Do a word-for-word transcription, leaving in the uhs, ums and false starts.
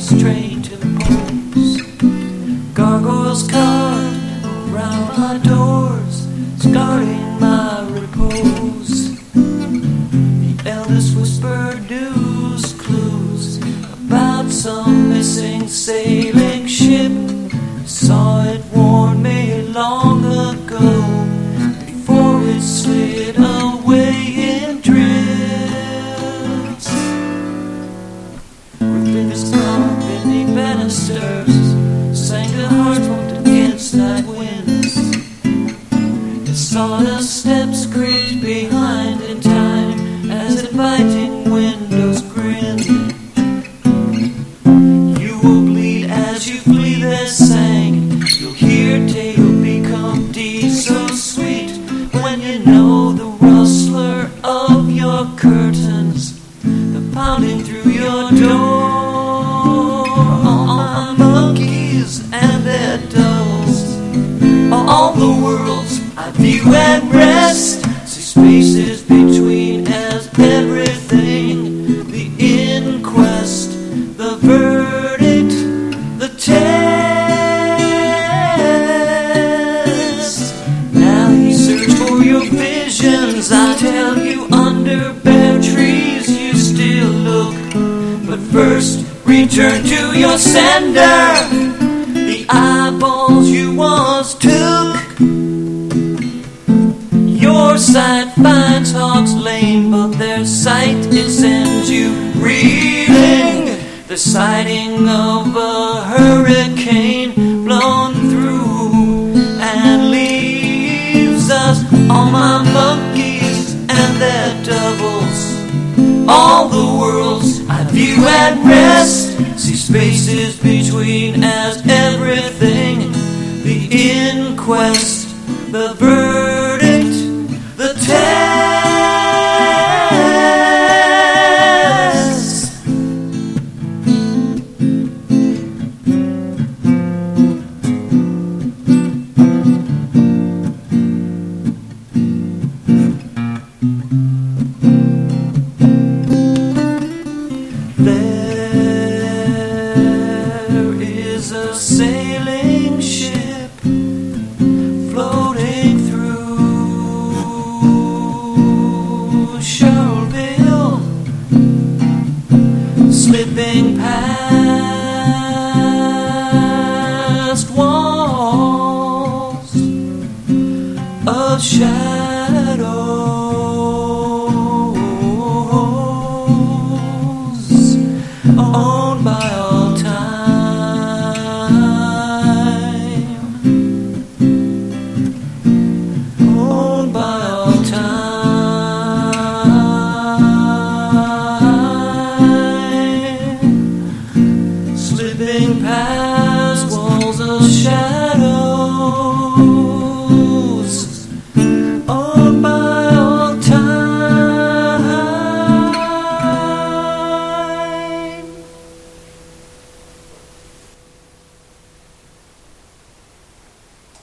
trained to pose. Gargoyles carved around my doors, guarding my repose. The eldest whispered news, clues about some missing sailing ship. Saw it warn me long ago, before it slid away in drifts. With fingers caught beneath banisters, sang the heart pumped against night winds. It saw the steps creaked behind in time, as inviting windows grinned. You will bleed as you flee, they sang. You'll hear tale become D so sweet, when you know the rustler of your curtains, the pounding through your door. All my monkeys and their doubles, all the worlds I view and rest. See spaces between as everything, the inquest, the verdict, the test. Now you search for your visions, I tell you under bare trees you still look. But first return to your sender, the eyeballs you once took. Your sight finds Hawks Lane, but their sight it sends you reeling. The sighting of a hurricane blown through and leaves us. All my monkeys and their doubles, all the worlds I view at rest. See spaces between as everything, the inquest, the verdict, the test. There is a sailing ship floating through Charlottesville, slipping past